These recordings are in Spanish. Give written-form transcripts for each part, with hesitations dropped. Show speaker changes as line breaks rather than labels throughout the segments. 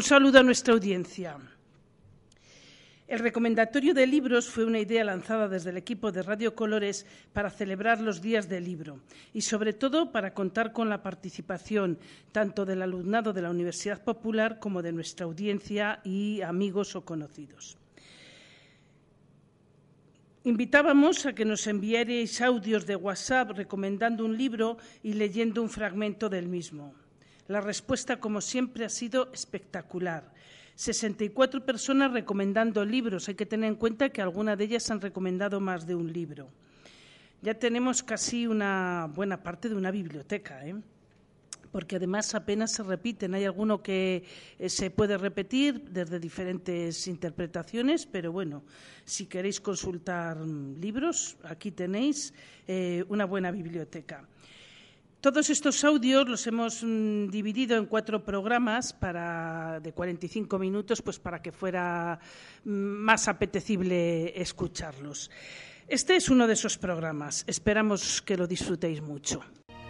Un saludo a nuestra audiencia. El recomendatorio de libros fue una idea lanzada desde el equipo de Radio Colores para celebrar los días del libro y, sobre todo, para contar con la participación tanto del alumnado de la Universidad Popular como de nuestra audiencia y amigos o conocidos. Invitábamos a que nos enviarais audios de WhatsApp recomendando un libro y leyendo un fragmento del mismo. La respuesta, como siempre, ha sido espectacular. 64 personas recomendando libros. Hay que tener en cuenta que algunas de ellas han recomendado más de un libro. Ya tenemos casi una buena parte de una biblioteca, porque además apenas se repiten. Hay alguno que se puede repetir desde diferentes interpretaciones, pero bueno, si queréis consultar libros, aquí tenéis una buena biblioteca. Todos estos audios los hemos dividido en 4 programas de 45 minutos, pues para que fuera más apetecible escucharlos. Este es uno de esos programas. Esperamos que lo disfrutéis mucho.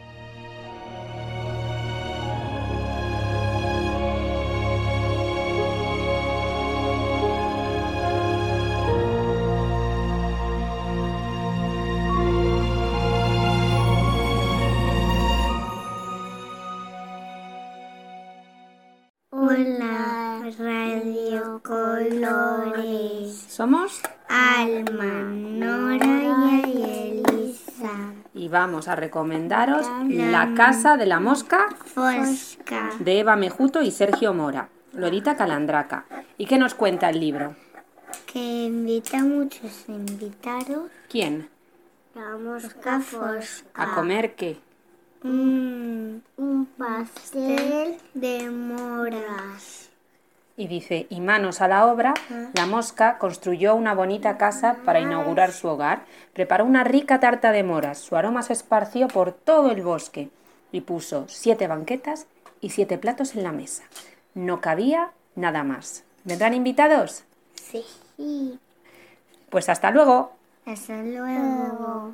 Hola, Radio Colores.
Somos
Alma, Nora y Elisa.
Y vamos a recomendaros La Casa de la Mosca
Fosca
de Eva Mejuto y Sergio Mora. Lo edita Calandraca. ¿Y qué nos cuenta el libro?
Que invita a muchos invitados.
¿Quién?
La mosca Fosca.
¿A comer qué?
Un pastel de moras.
Y dice, y manos a la obra, la mosca construyó una bonita casa para inaugurar su hogar, preparó una rica tarta de moras, su aroma se esparció por todo el bosque y puso 7 banquetas y 7 platos en la mesa. No cabía nada más. ¿Vendrán invitados?
Sí.
Pues hasta luego.
Hasta luego.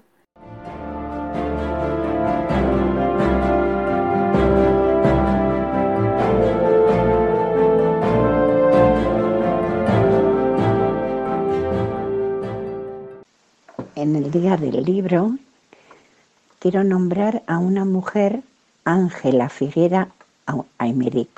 En el Día del Libro quiero nombrar a una mujer, Ángela Figuera Aymeric.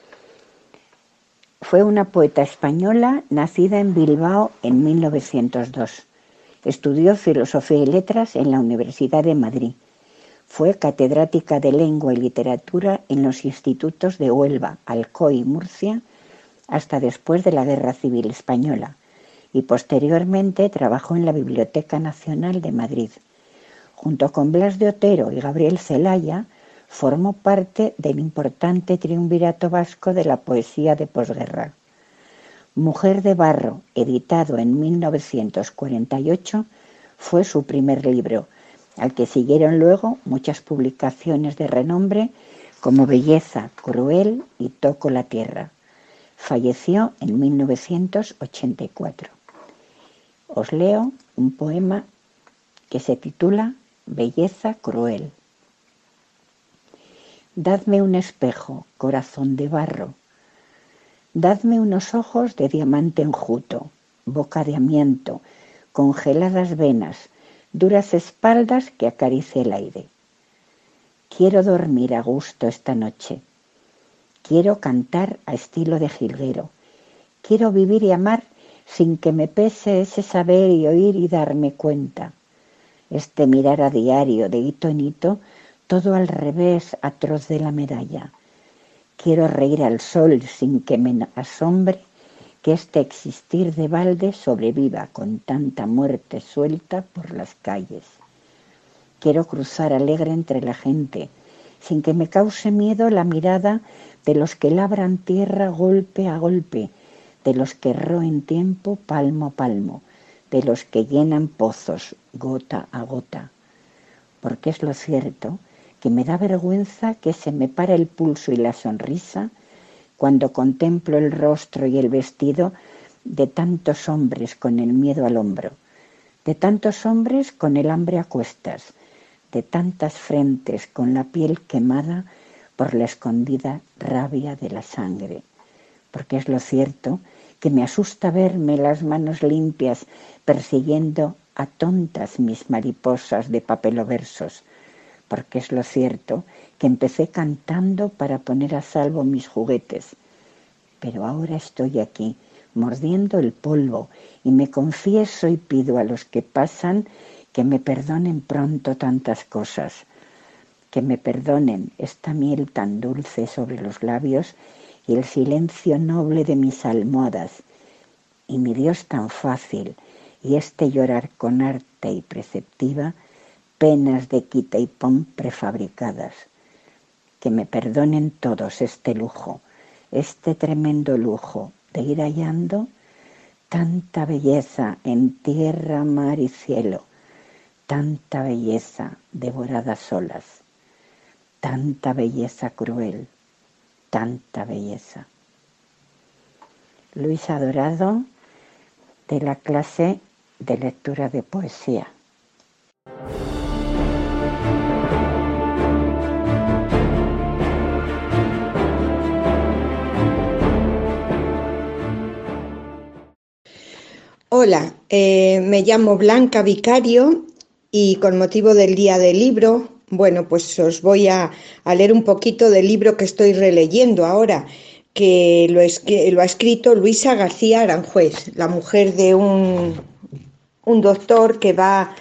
Fue una poeta española nacida en Bilbao en 1902. Estudió Filosofía y Letras en la Universidad de Madrid. Fue catedrática de Lengua y Literatura en los institutos de Huelva, Alcoy y Murcia hasta después de la Guerra Civil Española. Y posteriormente trabajó en la Biblioteca Nacional de Madrid. Junto con Blas de Otero y Gabriel Celaya, formó parte del importante triunvirato vasco de la poesía de posguerra. Mujer de Barro, editado en 1948, fue su primer libro, al que siguieron luego muchas publicaciones de renombre como Belleza, Cruel y Toco la Tierra. Falleció en 1984. Os leo un poema que se titula Belleza cruel. Dadme un espejo, corazón de barro. Dadme unos ojos de diamante enjuto, boca de amianto, congeladas venas, duras espaldas que acaricie el aire. Quiero dormir a gusto esta noche. Quiero cantar a estilo de jilguero. Quiero vivir y amar sin que me pese ese saber y oír y darme cuenta. Este mirar a diario, de hito en hito, todo al revés, atroz de la medalla. Quiero reír al sol sin que me asombre que este existir de balde sobreviva con tanta muerte suelta por las calles. Quiero cruzar alegre entre la gente, sin que me cause miedo la mirada de los que labran tierra golpe a golpe, de los que roen tiempo palmo a palmo, de los que llenan pozos gota a gota. Porque es lo cierto que me da vergüenza que se me para el pulso y la sonrisa cuando contemplo el rostro y el vestido de tantos hombres con el miedo al hombro, de tantos hombres con el hambre a cuestas, de tantas frentes con la piel quemada por la escondida rabia de la sangre. porque es lo cierto que me asusta verme las manos limpias persiguiendo a tontas mis mariposas de papeloversos, porque es lo cierto que empecé cantando para poner a salvo mis juguetes, pero ahora estoy aquí mordiendo el polvo y me confieso y pido a los que pasan que me perdonen pronto tantas cosas, que me perdonen esta miel tan dulce sobre los labios y el silencio noble de mis almohadas, y mi Dios tan fácil, y este llorar con arte y preceptiva, penas de quita y pon prefabricadas. Que me perdonen todos este lujo, este tremendo lujo de ir hallando tanta belleza en tierra, mar y cielo, tanta belleza devorada a solas, tanta belleza cruel, tanta belleza. Luisa Dorado, de la clase de lectura de poesía.
Hola, me llamo Blanca Vicario y con motivo del Día del Libro, bueno, pues os voy a leer un poquito del libro que estoy releyendo ahora, que lo ha escrito Luisa García Aranjuez, la mujer de un doctor que va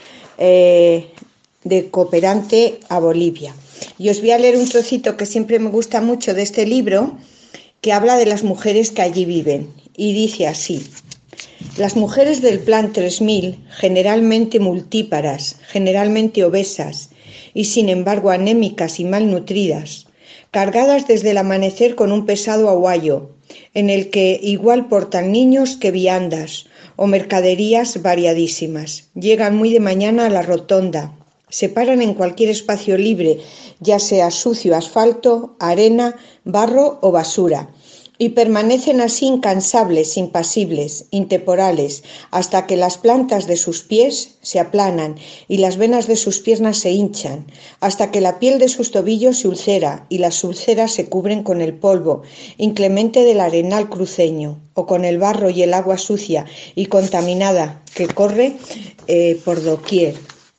de cooperante a Bolivia. Y os voy a leer un trocito que siempre me gusta mucho de este libro, que habla de las mujeres que allí viven, y dice así: las mujeres del Plan 3000, generalmente multíparas, generalmente obesas y sin embargo anémicas y malnutridas, cargadas desde el amanecer con un pesado aguayo, en el que igual portan niños que viandas o mercaderías variadísimas. Llegan muy de mañana a la rotonda, se paran en cualquier espacio libre, ya sea sucio asfalto, arena, barro o basura, y permanecen así incansables, impasibles, intemporales, hasta que las plantas de sus pies se aplanan y las venas de sus piernas se hinchan, hasta que la piel de sus tobillos se ulcera y las ulceras se cubren con el polvo inclemente del arenal cruceño, o con el barro y el agua sucia y contaminada que corre por doquier,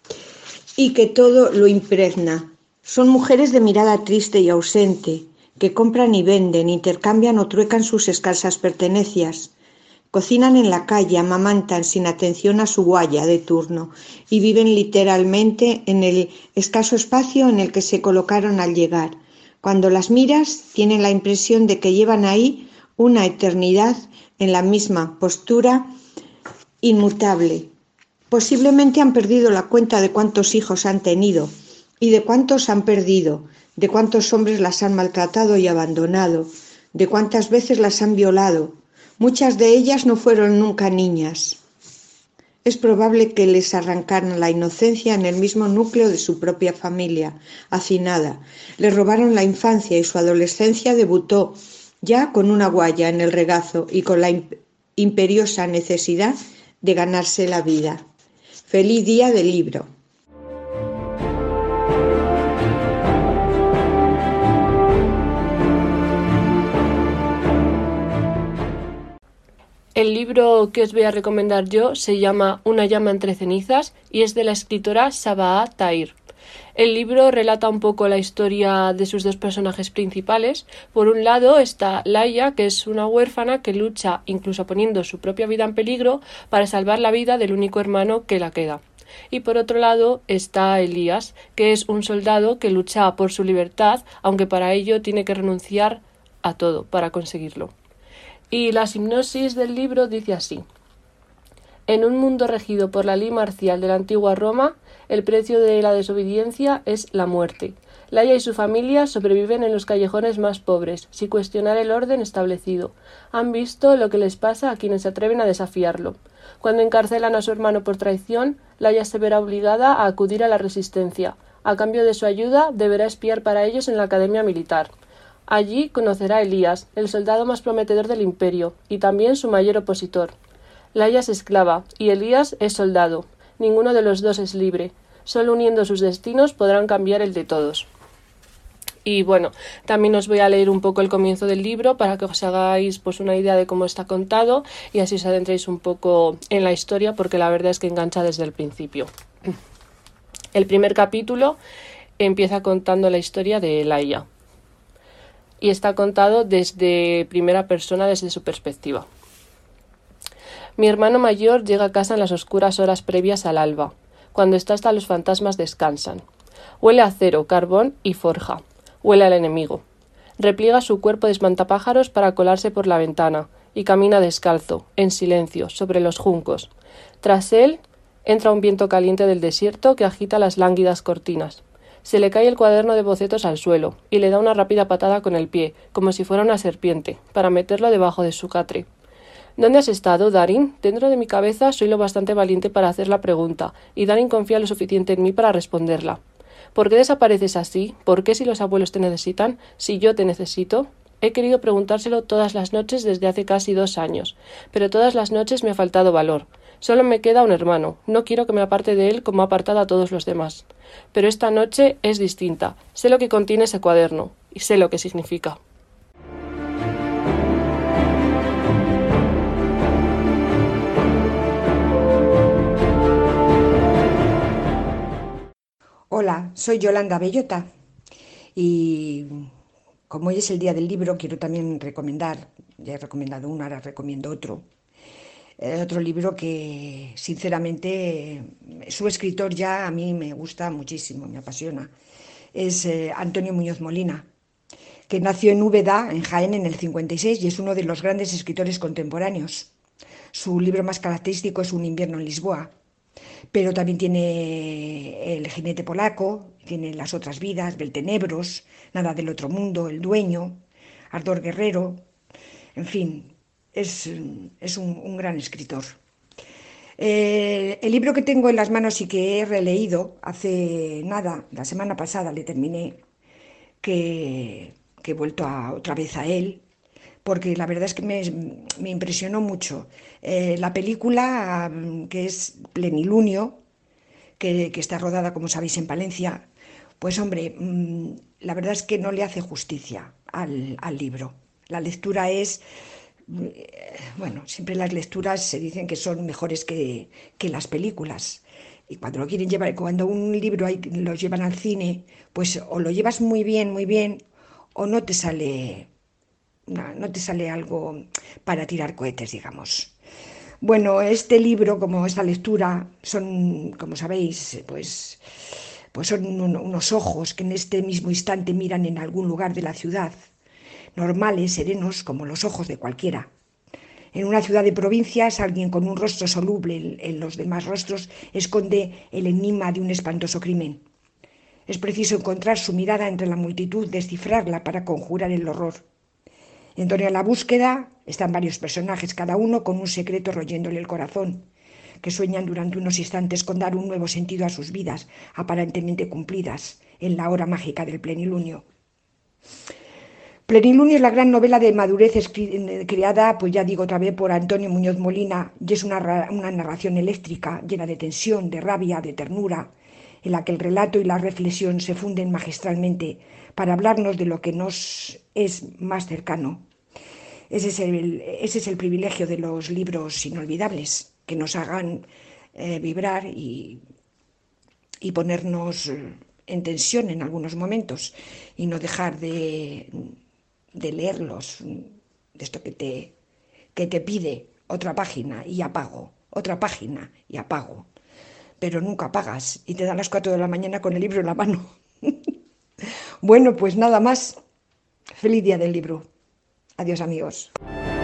y que todo lo impregna. Son mujeres de mirada triste y ausente, que compran y venden, intercambian o truecan sus escasas pertenencias. Cocinan en la calle, amamantan sin atención a su guaya de turno y viven literalmente en el escaso espacio en el que se colocaron al llegar. Cuando las miras, tienen la impresión de que llevan ahí una eternidad en la misma postura inmutable. Posiblemente han perdido la cuenta de cuántos hijos han tenido y de cuántos han perdido, de cuántos hombres las han maltratado y abandonado, de cuántas veces las han violado. Muchas de ellas no fueron nunca niñas. Es probable que les arrancaran la inocencia en el mismo núcleo de su propia familia, hacinada. Les robaron la infancia y su adolescencia debutó ya con una guaya en el regazo y con la imperiosa necesidad de ganarse la vida. Feliz Día del Libro.
El libro que os voy a recomendar yo se llama Una llama entre cenizas y es de la escritora Sabaa Tahir. El libro relata un poco la historia de sus dos personajes principales. Por un lado está Laia, que es una huérfana que lucha, incluso poniendo su propia vida en peligro, para salvar la vida del único hermano que la queda. Y por otro lado está Elías, que es un soldado que lucha por su libertad, aunque para ello tiene que renunciar a todo para conseguirlo. Y la sinopsis del libro dice así: en un mundo regido por la ley marcial de la antigua Roma, el precio de la desobediencia es la muerte. Laia y su familia sobreviven en los callejones más pobres, sin cuestionar el orden establecido. Han visto lo que les pasa a quienes se atreven a desafiarlo. Cuando encarcelan a su hermano por traición, Laia se verá obligada a acudir a la resistencia. A cambio de su ayuda, deberá espiar para ellos en la academia militar. Allí conocerá a Elías, el soldado más prometedor del imperio, y también su mayor opositor. Laia es esclava, y Elías es soldado. Ninguno de los dos es libre. Solo uniendo sus destinos podrán cambiar el de todos. Y bueno, también os voy a leer un poco el comienzo del libro para que os hagáis pues una idea de cómo está contado y así os adentréis un poco en la historia, porque la verdad es que engancha desde el principio. El primer capítulo empieza contando la historia de Laia y está contado desde primera persona, desde su perspectiva. Mi hermano mayor llega a casa en las oscuras horas previas al alba, cuando hasta los fantasmas descansan. Huele a acero, carbón y forja. Huele al enemigo. Repliega su cuerpo de espantapájaros para colarse por la ventana y camina descalzo, en silencio, sobre los juncos. Tras él entra un viento caliente del desierto que agita las lánguidas cortinas. Se le cae el cuaderno de bocetos al suelo y le da una rápida patada con el pie, como si fuera una serpiente, para meterlo debajo de su catre. ¿Dónde has estado, Darin? Dentro de mi cabeza soy lo bastante valiente para hacer la pregunta, y Darin confía lo suficiente en mí para responderla. ¿Por qué desapareces así? ¿Por qué si los abuelos te necesitan? ¿Si yo te necesito? He querido preguntárselo todas las noches desde hace casi 2 años, pero todas las noches me ha faltado valor. Solo me queda un hermano. No quiero que me aparte de él como ha apartado a todos los demás. Pero esta noche es distinta. Sé lo que contiene ese cuaderno, y sé lo que significa.
Hola, soy Yolanda Bellota y como hoy es el día del libro, quiero también recomendar, ya he recomendado uno, ahora recomiendo otro. Otro libro que sinceramente su escritor ya a mí me gusta muchísimo, me apasiona. Es Antonio Muñoz Molina, que nació en Úbeda, en Jaén, en el 56 y es uno de los grandes escritores contemporáneos. Su libro más característico es Un invierno en Lisboa. Pero también tiene El jinete polaco, tiene Las otras vidas, Beltenebros, Nada del otro mundo, El dueño, Ardor guerrero, en fin, es un gran escritor. El libro que tengo en las manos y que he releído hace nada, la semana pasada le terminé, que he vuelto otra vez a él, porque la verdad es que me impresionó mucho. La película, que es Plenilunio, que está rodada, como sabéis, en Palencia, pues hombre, la verdad es que no le hace justicia al libro. La lectura es, bueno, siempre las lecturas se dicen que son mejores que las películas. Y cuando lo quieren llevar, cuando un libro lo llevan al cine, pues o lo llevas muy bien, o no te sale algo para tirar cohetes, digamos. Bueno, este libro, como esta lectura, son, como sabéis, pues son unos ojos que en este mismo instante miran en algún lugar de la ciudad, normales, serenos, como los ojos de cualquiera. En una ciudad de provincias, alguien con un rostro soluble en los demás rostros esconde el enigma de un espantoso crimen. Es preciso encontrar su mirada entre la multitud, descifrarla para conjurar el horror. En torno a la búsqueda están varios personajes, cada uno con un secreto royéndole el corazón, que sueñan durante unos instantes con dar un nuevo sentido a sus vidas, aparentemente cumplidas, en la hora mágica del plenilunio. Plenilunio es la gran novela de madurez creada, pues ya digo otra vez, por Antonio Muñoz Molina, y es una narración eléctrica, llena de tensión, de rabia, de ternura, en la que el relato y la reflexión se funden magistralmente para hablarnos de lo que nos es más cercano. Ese es el privilegio de los libros inolvidables, que nos hagan vibrar y ponernos en tensión en algunos momentos y no dejar de leerlos, de esto que te pide otra página y apago, otra página y apago, pero nunca apagas y te dan las 4 de la mañana con el libro en la mano. Bueno, pues nada más. Feliz día del libro. Adiós, amigos.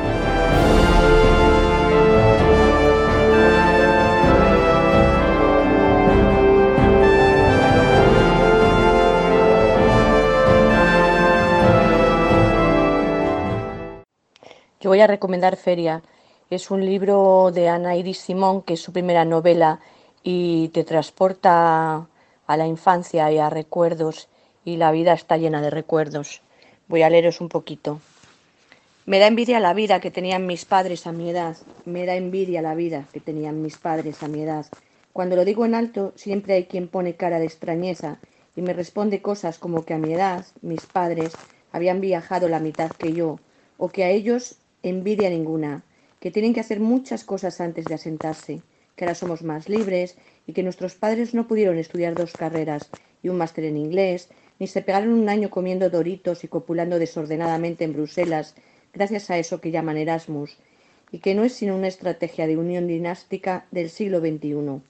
Yo voy a recomendar Feria. Es un libro de Ana Iris Simón, que es su primera novela y te transporta a la infancia y a recuerdos, y la vida está llena de recuerdos. Voy a leeros un poquito. Me da envidia la vida que tenían mis padres a mi edad. Me da envidia la vida que tenían mis padres a mi edad. Cuando lo digo en alto, siempre hay quien pone cara de extrañeza
y me responde cosas como que a mi edad mis padres habían viajado la mitad que yo, o que a ellos envidia ninguna, que tienen que hacer muchas cosas antes de asentarse, que ahora somos más libres y que nuestros padres no pudieron estudiar 2 carreras y un máster en inglés, ni se pegaron un año comiendo Doritos y copulando desordenadamente en Bruselas gracias a eso que llaman Erasmus, y que no es sino una estrategia de unión dinástica del siglo XXI.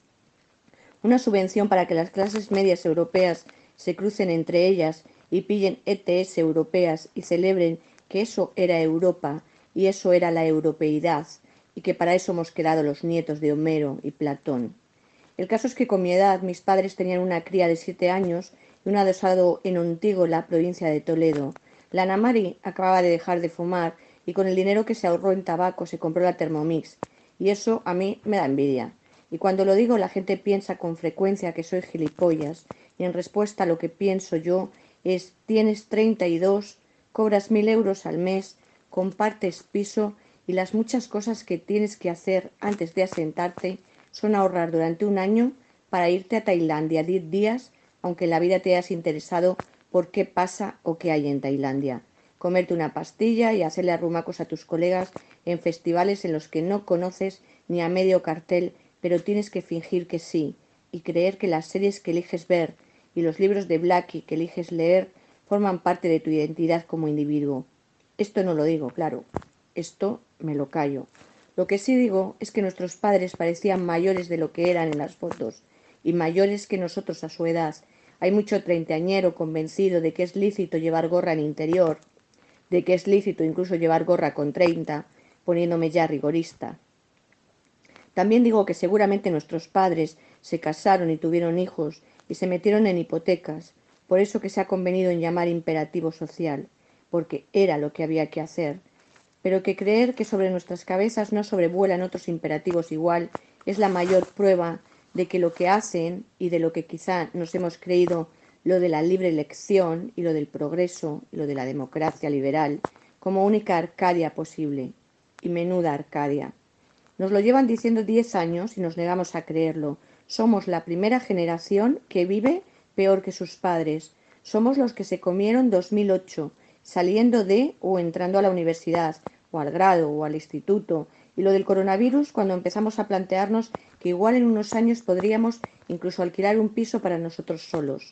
Una subvención para que las clases medias europeas se crucen entre ellas y pillen ETS europeas y celebren que eso era Europa y eso era la europeidad, y que para eso hemos quedado los nietos de Homero y Platón. El caso es que con mi edad mis padres tenían una cría de 7 años y un adosado en Ontigo, provincia de Toledo. La Ana Mari acababa de dejar de fumar y con el dinero que se ahorró en tabaco se compró la Thermomix, y eso a mí me da envidia. Y cuando lo digo la gente piensa con frecuencia que soy gilipollas, y en respuesta a lo que pienso yo es: tienes 32, cobras 1.000 euros al mes, compartes piso y las muchas cosas que tienes que hacer antes de asentarte son ahorrar durante un año para irte a Tailandia 10 días, aunque en la vida te hayas interesado por qué pasa o qué hay en Tailandia. Comerte una pastilla y hacerle arrumacos a tus colegas en festivales en los que no conoces ni a medio cartel, pero tienes que fingir que sí, y creer que las series que eliges ver y los libros de Blackie que eliges leer forman parte de tu identidad como individuo. Esto no lo digo, claro. Esto me lo callo. Lo que sí digo es que nuestros padres parecían mayores de lo que eran en las fotos, y mayores que nosotros a su edad. Hay mucho treintañero convencido de que es lícito llevar gorra en interior, de que es lícito incluso llevar gorra con 30, poniéndome ya rigorista. También digo que seguramente nuestros padres se casaron y tuvieron hijos y se metieron en hipotecas, por eso que se ha convenido en llamar imperativo social, porque era lo que había que hacer, pero que creer que sobre nuestras cabezas no sobrevuelan otros imperativos igual es la mayor prueba de que lo que hacen y de lo que quizá nos hemos creído, lo de la libre elección y lo del progreso y lo de la democracia liberal, como única Arcadia posible, y menuda Arcadia. Nos lo llevan diciendo 10 años y nos negamos a creerlo. Somos la primera generación que vive peor que sus padres. Somos los que se comieron 2008, saliendo de o entrando a la universidad, o al grado, o al instituto, y lo del coronavirus cuando empezamos a plantearnos que igual en unos años podríamos incluso alquilar un piso para nosotros solos.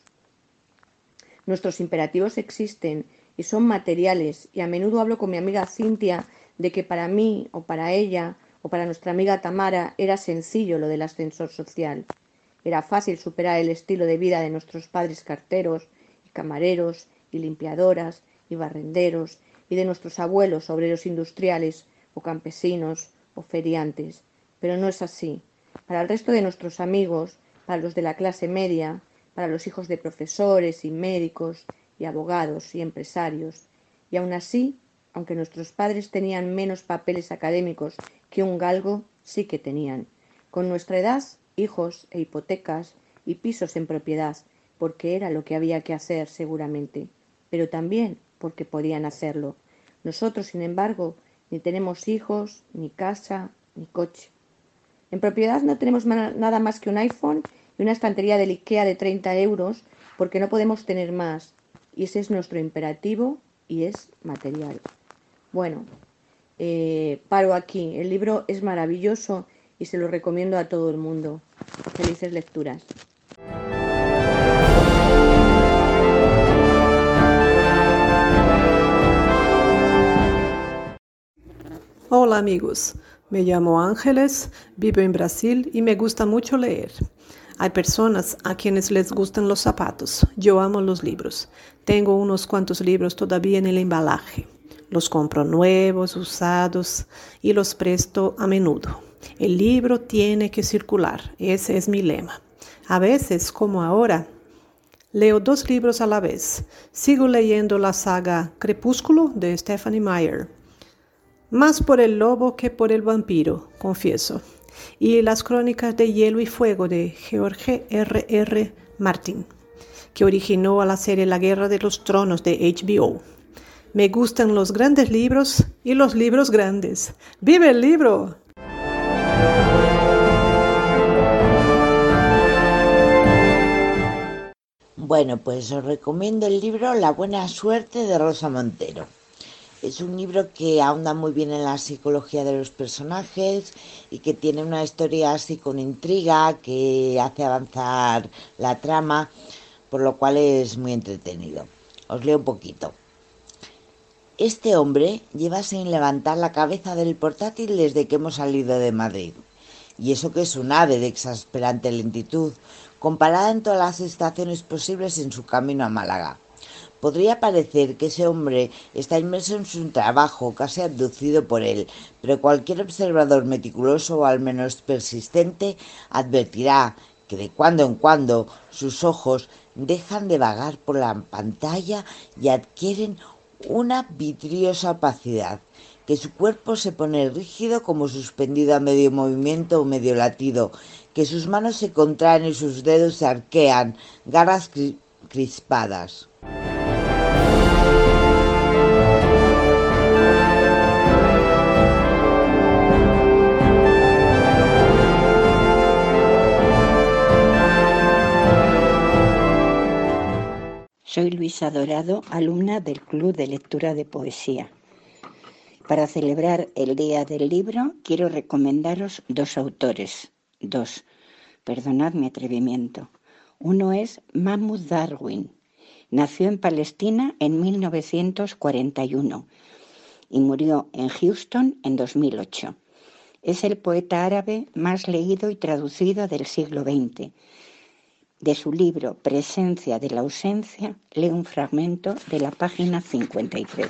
Nuestros imperativos existen y son materiales, y a menudo hablo con mi amiga Cintia de que para mí, o para ella, o para nuestra amiga Tamara, era sencillo lo del ascensor social. Era fácil superar el estilo de vida de nuestros padres carteros, y camareros, y limpiadoras, y barrenderos, y de nuestros abuelos obreros industriales, o campesinos, o feriantes. Pero no es así. Para el resto de nuestros amigos, para los de la clase media, para los hijos de profesores y médicos y abogados y empresarios. Y aún así, aunque nuestros padres tenían menos papeles académicos que un galgo, sí que tenían. Con nuestra edad, hijos e hipotecas y pisos en propiedad, porque era lo que había que hacer seguramente, pero también porque podían hacerlo. Nosotros, sin embargo, ni tenemos hijos, ni casa, ni coche. En propiedad no tenemos nada más que un iPhone y una estantería del IKEA de 30 euros porque no podemos tener más. Y ese es nuestro imperativo y es material. Bueno, paro aquí. El libro es maravilloso y se lo recomiendo a todo el mundo. Felices lecturas.
Hola amigos, me llamo Ángeles, vivo en Brasil y me gusta mucho leer. Hay personas a quienes les gustan los zapatos. Yo amo los libros. Tengo unos cuantos libros todavía en el embalaje. Los compro nuevos, usados y los presto a menudo. El libro tiene que circular, ese es mi lema. A veces, como ahora, leo 2 libros a la vez. Sigo leyendo la saga Crepúsculo de Stephenie Meyer. Más por el lobo que por el vampiro, confieso. Y las crónicas de Hielo y Fuego de George R.R. Martin, que originó a la serie La Guerra de los Tronos de HBO. Me gustan los grandes libros y los libros grandes. ¡Vive el libro!
Bueno, pues os recomiendo el libro La buena suerte de Rosa Montero. Es un libro que ahonda muy bien en la psicología de los personajes y que tiene una historia así con intriga que hace avanzar la trama, por lo cual es muy entretenido. Os leo un poquito. Este hombre lleva sin levantar la cabeza del portátil desde que hemos salido de Madrid. Y eso que es un ave de exasperante lentitud, comparada en todas las estaciones posibles en su camino a Málaga. Podría parecer que ese hombre está inmerso en su trabajo, casi abducido por él, pero cualquier observador meticuloso o al menos persistente advertirá que de cuando en cuando sus ojos dejan de vagar por la pantalla y adquieren una vidriosa opacidad, que su cuerpo se pone rígido como suspendido a medio movimiento o medio latido, que sus manos se contraen y sus dedos se arquean, garras crispadas.
Soy Luisa Dorado, alumna del Club de Lectura de Poesía. Para celebrar el Día del Libro, quiero recomendaros dos autores. Perdonad mi atrevimiento. Uno es Mahmoud Darwin. Nació en Palestina en 1941 y murió en Houston en 2008. Es el poeta árabe más leído y traducido del siglo XX. De su libro Presencia de la ausencia, leo un fragmento de la página 53.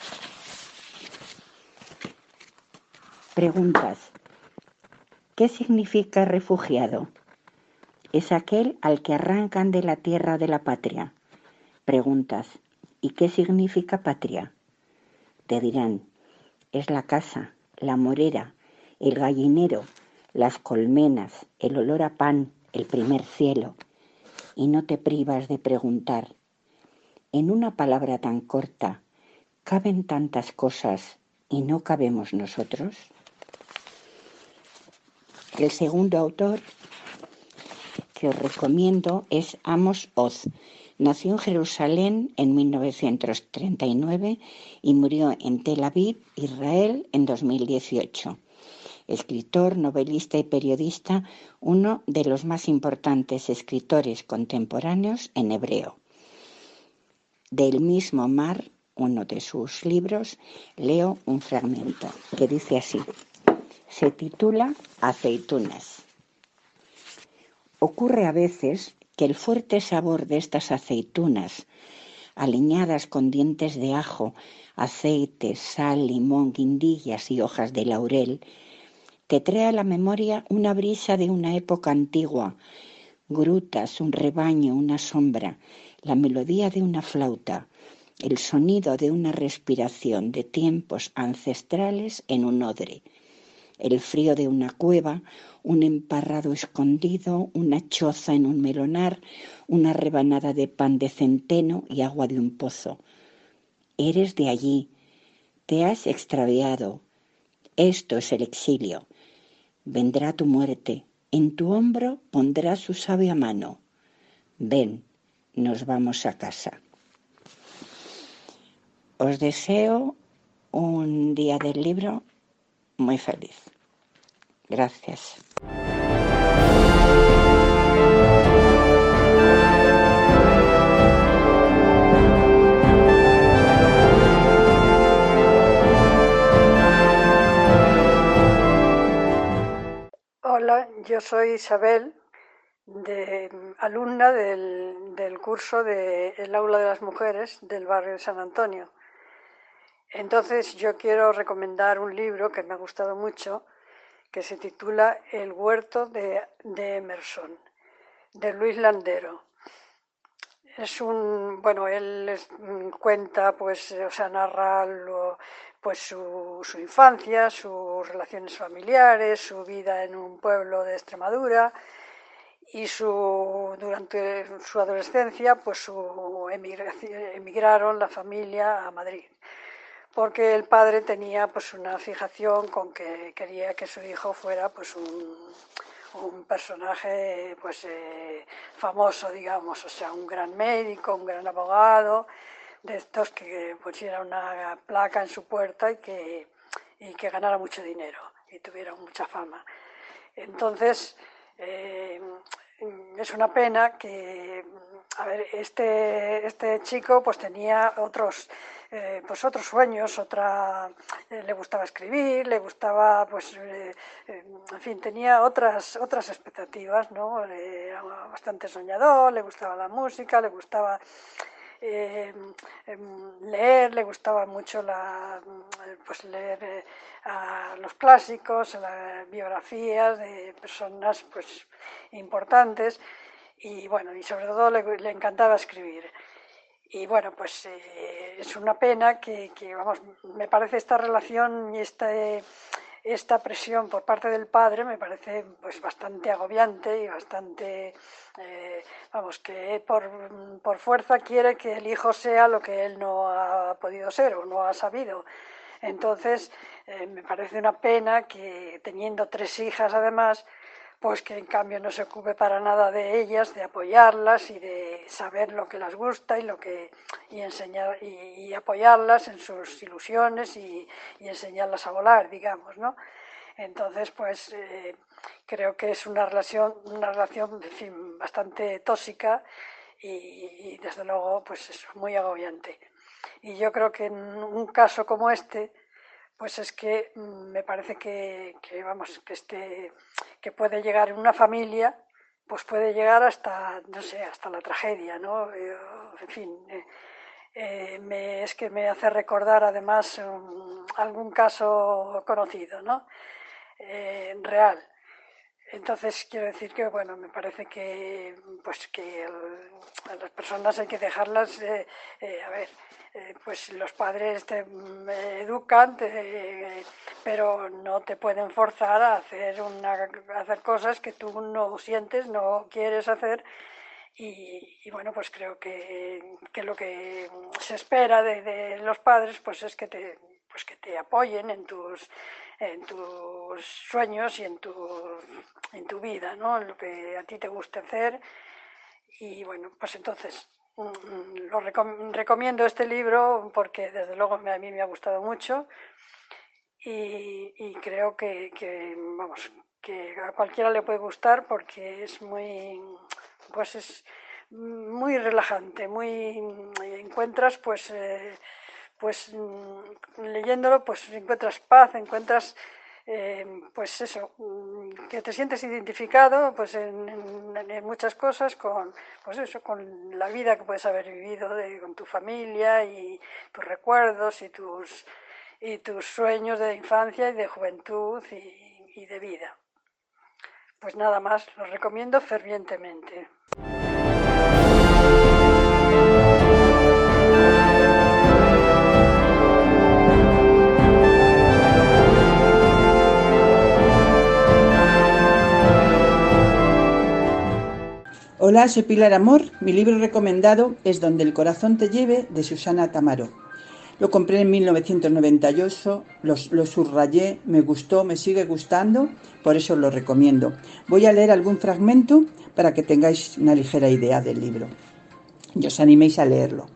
Preguntas. ¿Qué significa refugiado? Es aquel al que arrancan de la tierra de la patria. Preguntas. ¿Y qué significa patria? Te dirán, es la casa, la morera, el gallinero, las colmenas, el olor a pan, el primer cielo. Y no te privas de preguntar. En una palabra tan corta, ¿caben tantas cosas y no cabemos nosotros? El segundo autor que os recomiendo es Amos Oz. Nació en Jerusalén en 1939 y murió en Tel Aviv, Israel, en 2018. Escritor, novelista y periodista, uno de los más importantes escritores contemporáneos en hebreo. Del mismo mar, uno de sus libros, leo un fragmento que dice así. Se titula Aceitunas. Ocurre a veces que el fuerte sabor de estas aceitunas, aliñadas con dientes de ajo, aceite, sal, limón, guindillas y hojas de laurel, te trae a la memoria una brisa de una época antigua, grutas, un rebaño, una sombra, la melodía de una flauta, el sonido de una respiración de tiempos ancestrales en un odre, el frío de una cueva, un emparrado escondido, una choza en un melonar, una rebanada de pan de centeno y agua de un pozo. Eres de allí, te has extraviado. Esto es el exilio. Vendrá tu muerte, en tu hombro pondrá su sabia mano. Ven, nos vamos a casa. Os deseo un día del libro muy feliz. Gracias.
Hola, yo soy Isabel, alumna del curso del Aula de las Mujeres del barrio de San Antonio. Entonces yo quiero recomendar un libro que me ha gustado mucho, que se titula El huerto de Emerson, de Luis Landero. Él cuenta, narra su infancia, sus relaciones familiares, su vida en un pueblo de Extremadura y durante su adolescencia, emigraron la familia a Madrid, porque el padre tenía una fijación con que quería que su hijo fuera un personaje pues famoso, digamos, o sea, un gran médico, un gran abogado, de estos que pusiera una placa en su puerta y que ganara mucho dinero y tuviera mucha fama. Entonces, es una pena que, a ver, este chico pues tenía otros sueños, le gustaba escribir, le gustaba, pues, en fin, tenía otras expectativas, ¿no? Era bastante soñador, le gustaba la música, le gustaba leer, le gustaba mucho leer a los clásicos, las biografías de personas pues importantes, y bueno, y sobre todo le encantaba escribir. Y bueno, pues es una pena que vamos, me parece esta relación y esta presión por parte del padre me parece pues bastante agobiante y bastante, vamos, que por fuerza quiere que el hijo sea lo que él no ha podido ser o no ha sabido. Entonces, me parece una pena que teniendo 3 hijas además, pues que en cambio no se ocupe para nada de ellas, de apoyarlas y de saber lo que les gusta y enseñar y apoyarlas en sus ilusiones y enseñarlas a volar, digamos, ¿no? Entonces, pues creo que es una relación, en fin, bastante tóxica y desde luego pues es muy agobiante. Y yo creo que en un caso como este, pues es que me parece que puede llegar en una familia, pues puede llegar hasta, no sé, hasta la tragedia, ¿no? En fin, es que me hace recordar además algún caso conocido, ¿no? Real. Entonces quiero decir que, bueno, me parece que a las personas hay que dejarlas, a ver, pues los padres te educan, pero no te pueden forzar a hacer cosas que tú no sientes, no quieres hacer. Y bueno, pues creo que lo que se espera de los padres pues es que te apoyen en tus sueños y en tu vida, ¿no? En lo que a ti te guste hacer. Y bueno, pues entonces recomiendo este libro porque desde luego a mí me ha gustado mucho y creo que a cualquiera le puede gustar porque es muy relajante, encuentras leyéndolo pues encuentras paz, encuentras pues eso, que te sientes identificado pues en muchas cosas con la vida que puedes haber vivido con tu familia y tus recuerdos y tus sueños de infancia y de juventud y de vida. Pues nada más, los recomiendo fervientemente.
Hola, soy Pilar Amor. Mi libro recomendado es Donde el corazón te lleve, de Susana Tamaro. Lo compré en 1998, lo subrayé, me gustó, me sigue gustando, por eso lo recomiendo. Voy a leer algún fragmento para que tengáis una ligera idea del libro y os animéis a leerlo.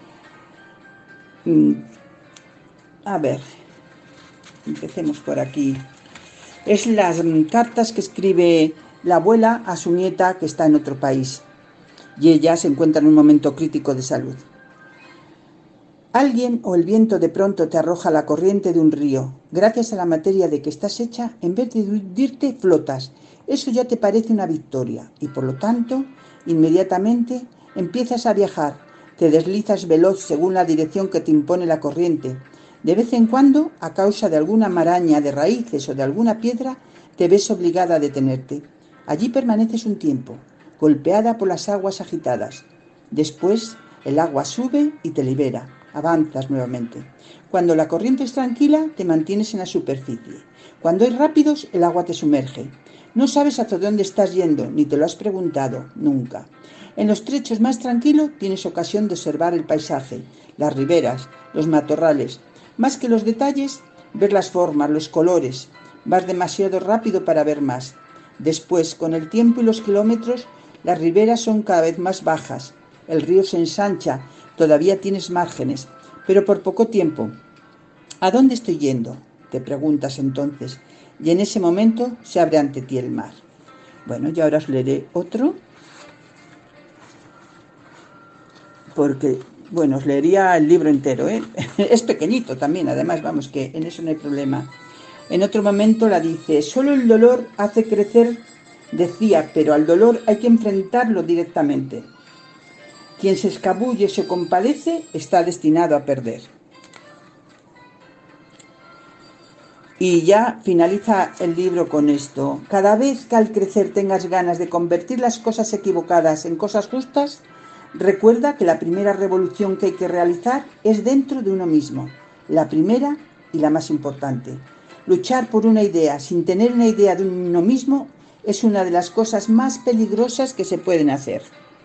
A ver, empecemos por aquí. Es las cartas que escribe la abuela a su nieta que está en otro país y ella se encuentra en un momento crítico de salud. Alguien o el viento de pronto te arroja a la corriente de un río. Gracias a la materia de que estás hecha, en vez de hundirte, flotas. Eso ya te parece una victoria y por lo tanto, inmediatamente empiezas a viajar. Te deslizas veloz según la dirección que te impone la corriente. De vez en cuando, a causa de alguna maraña de raíces o de alguna piedra, te ves obligada a detenerte. Allí permaneces un tiempo, golpeada por las aguas agitadas. Después, el agua sube y te libera. Avanzas nuevamente. Cuando la corriente es tranquila, te mantienes en la superficie. Cuando hay rápidos, el agua te sumerge. No sabes hacia dónde estás yendo, ni te lo has preguntado, nunca. En los trechos más tranquilos tienes ocasión de observar el paisaje, las riberas, los matorrales. Más que los detalles, ver las formas, los colores. Vas demasiado rápido para ver más. Después, con el tiempo y los kilómetros, las riberas son cada vez más bajas. El río se ensancha, todavía tienes márgenes, pero por poco tiempo. ¿A dónde estoy yendo?, te preguntas entonces, y en ese momento se abre ante ti el mar. Bueno, y ahora os leeré otro, porque, bueno, os leería el libro entero, ¿eh? Es pequeñito también, además, vamos, que en eso no hay problema. En otro momento la dice: solo el dolor hace crecer, decía, pero al dolor hay que enfrentarlo directamente. Quien se escabulle y se compadece está destinado a perder. Y ya finaliza el libro con esto: cada vez que al crecer tengas ganas de convertir las cosas equivocadas en cosas justas, recuerda que la primera revolución que hay que realizar es dentro de uno mismo, la primera y la más importante. Luchar por una idea sin tener una idea de uno mismo es una de las cosas más peligrosas que se pueden hacer.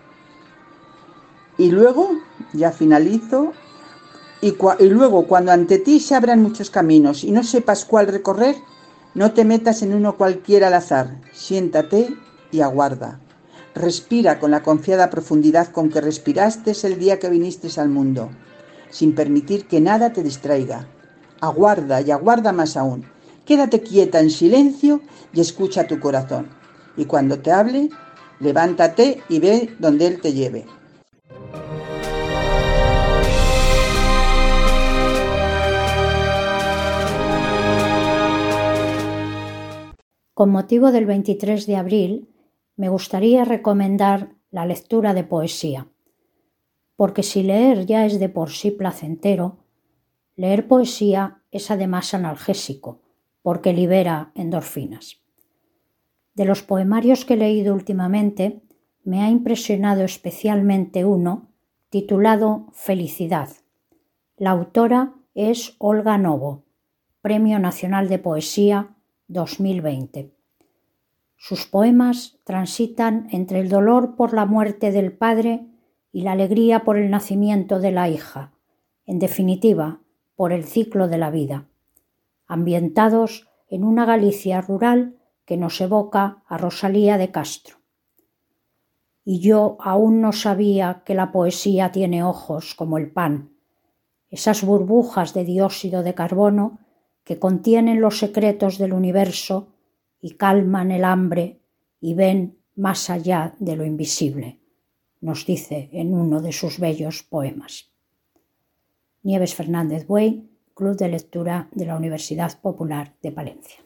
Y luego, ya finalizo, y luego cuando ante ti se abran muchos caminos y no sepas cuál recorrer, no te metas en uno cualquiera al azar, siéntate y aguarda. Respira con la confiada profundidad con que respiraste el día que viniste al mundo, sin permitir que nada te distraiga. Aguarda y aguarda más aún. Quédate quieta en silencio y escucha tu corazón. Y cuando te hable, levántate y ve donde él te lleve.
Con motivo del 23 de abril, me gustaría recomendar la lectura de poesía, porque si leer ya es de por sí placentero, leer poesía es además analgésico, porque libera endorfinas. De los poemarios que he leído últimamente, me ha impresionado especialmente uno titulado Felicidad. La autora es Olga Novo, Premio Nacional de Poesía 2020. Sus poemas transitan entre el dolor por la muerte del padre y la alegría por el nacimiento de la hija, en definitiva, por el ciclo de la vida, ambientados en una Galicia rural que nos evoca a Rosalía de Castro. Y yo aún no sabía que la poesía tiene ojos como el pan, esas burbujas de dióxido de carbono que contienen los secretos del universo y calman el hambre y ven más allá de lo invisible, nos dice en uno de sus bellos poemas. Nieves Fernández Buey, Club de Lectura de la Universidad Popular de Palencia.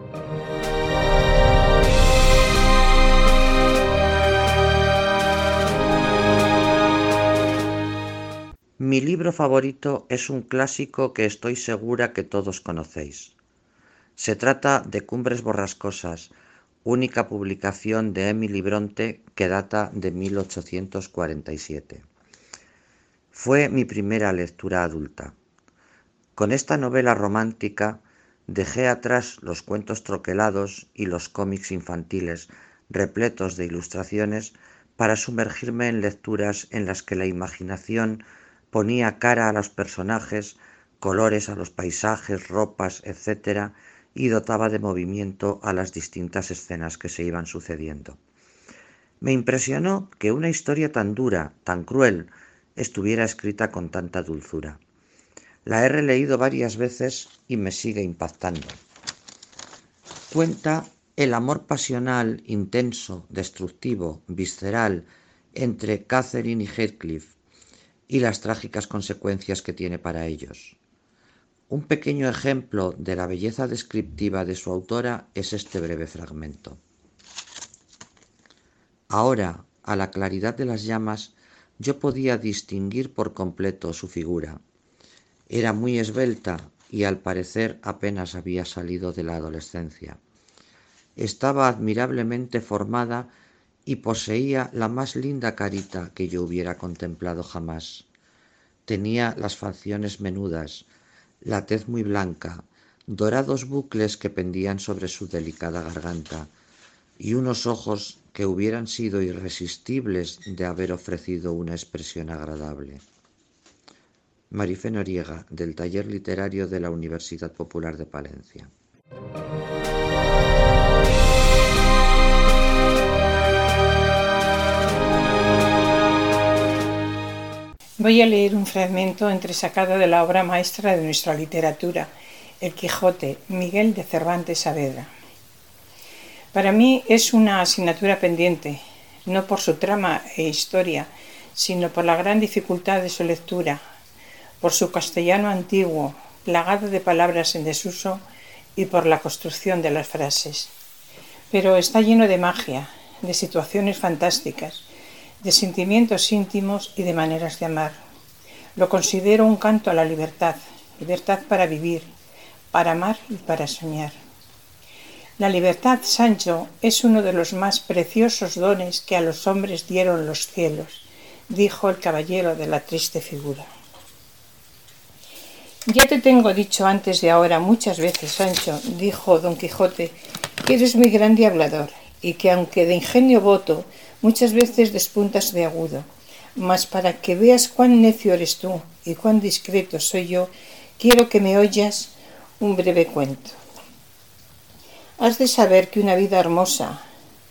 Mi libro favorito es un clásico que estoy segura que todos conocéis. Se trata de Cumbres Borrascosas, única publicación de Emily Bronte que data de 1847. Fue mi primera lectura adulta. Con esta novela romántica dejé atrás los cuentos troquelados y los cómics infantiles repletos de ilustraciones para sumergirme en lecturas en las que la imaginación ponía cara a los personajes, colores a los paisajes, ropas, etc., y dotaba de movimiento a las distintas escenas que se iban sucediendo. Me impresionó que una historia tan dura, tan cruel, estuviera escrita con tanta dulzura. La he releído varias veces y me sigue impactando. Cuenta el amor pasional, intenso, destructivo, visceral, entre Catherine y Heathcliff, y las trágicas consecuencias que tiene para ellos. Un pequeño ejemplo de la belleza descriptiva de su autora es este breve fragmento. Ahora, a la claridad de las llamas, yo podía distinguir por completo su figura. Era muy esbelta y al parecer apenas había salido de la adolescencia. Estaba admirablemente formada y poseía la más linda carita que yo hubiera contemplado jamás. Tenía las facciones menudas, la tez muy blanca, dorados bucles que pendían sobre su delicada garganta y unos ojos que hubieran sido irresistibles de haber ofrecido una expresión agradable. Marife Noriega, del Taller Literario de la Universidad Popular de Palencia.
Voy a leer un fragmento entresacado de la obra maestra de nuestra literatura, El Quijote, Miguel de Cervantes Saavedra. Para mí es una asignatura pendiente, no por su trama e historia, sino por la gran dificultad de su lectura, por su castellano antiguo, plagado de palabras en desuso, y por la construcción de las frases. Pero está lleno de magia, de situaciones fantásticas, de sentimientos íntimos y de maneras de amar. Lo considero un canto a la libertad, libertad para vivir, para amar y para soñar. La libertad, Sancho, es uno de los más preciosos dones que a los hombres dieron los cielos, dijo el caballero de la triste figura. Ya te tengo dicho antes de ahora muchas veces, Sancho, dijo don Quijote, que eres muy grande hablador, y que aunque de ingenio voto, muchas veces despuntas de agudo. Mas para que veas cuán necio eres tú y cuán discreto soy yo, quiero que me oyas un breve cuento. Has de saber que una vida hermosa,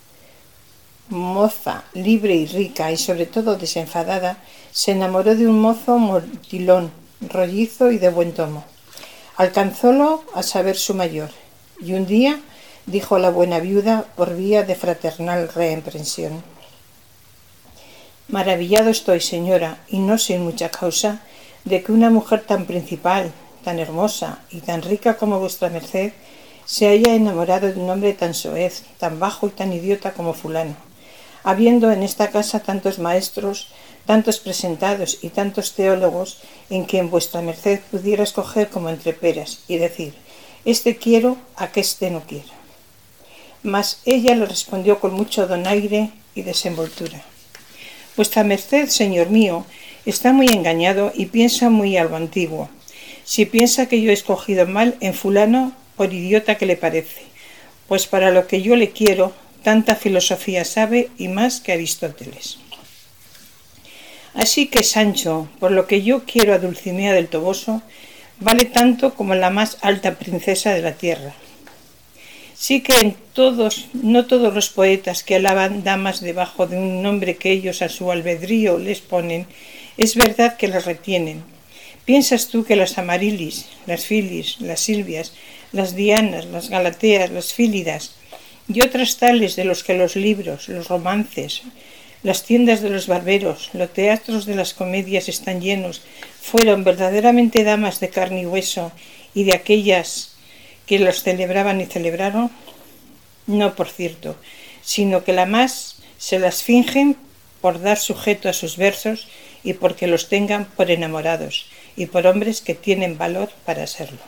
moza, libre y rica, y sobre todo desenfadada, se enamoró de un mozo mortilón, rollizo y de buen tomo. Alcanzólo a saber su mayor, y un día dijo la buena viuda por vía de fraternal reemprensión: maravillado estoy, señora, y no sin mucha causa, de que una mujer tan principal, tan hermosa y tan rica como vuestra merced se haya enamorado de un hombre tan soez, tan bajo y tan idiota como fulano, habiendo en esta casa tantos maestros, tantos presentados y tantos teólogos, en quien vuestra merced pudiera escoger como entre peras y decir: este quiero, aqueste no quiero. Mas ella le respondió con mucho donaire y desenvoltura: vuestra merced, señor mío, está muy engañado y piensa muy a lo antiguo, si piensa que yo he escogido mal en fulano por idiota que le parece, pues para lo que yo le quiero, tanta filosofía sabe y más que Aristóteles. Así que, Sancho, por lo que yo quiero a Dulcinea del Toboso, vale tanto como la más alta princesa de la tierra. Sí que no todos los poetas que alaban damas debajo de un nombre que ellos a su albedrío les ponen, es verdad que las retienen. ¿Piensas tú que las Amarilis, las Filis, las Silvias, las Dianas, las Galateas, las Fílidas y otras tales de los que los libros, los romances, las tiendas de los barberos, los teatros de las comedias están llenos, fueron verdaderamente damas de carne y hueso y de aquellas que los celebraban y celebraron? No, por cierto, sino que la más se las fingen por dar sujeto a sus versos y porque los tengan por enamorados y por hombres que tienen valor para serlo.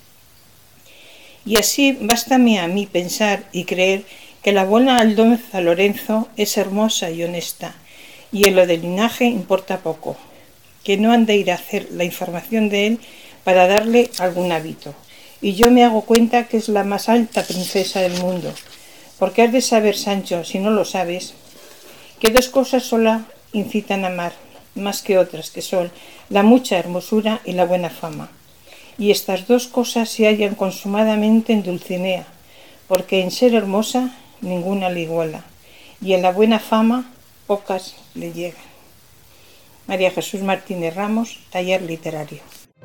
Y así bástame a mí pensar y creer que la buena Aldonza Lorenzo es hermosa y honesta, y en lo del linaje importa poco, que no han de ir a hacer la información de él para darle algún hábito. Y yo me hago cuenta que es la más alta princesa del mundo, porque has de saber, Sancho, si no lo sabes, que dos cosas sola incitan a amar, más que otras, que son la mucha hermosura y la buena fama. Y estas dos cosas se hallan consumadamente en Dulcinea, porque en ser hermosa ninguna le iguala, y en la buena fama pocas le llegan. María Jesús Martínez Ramos, Taller Literario.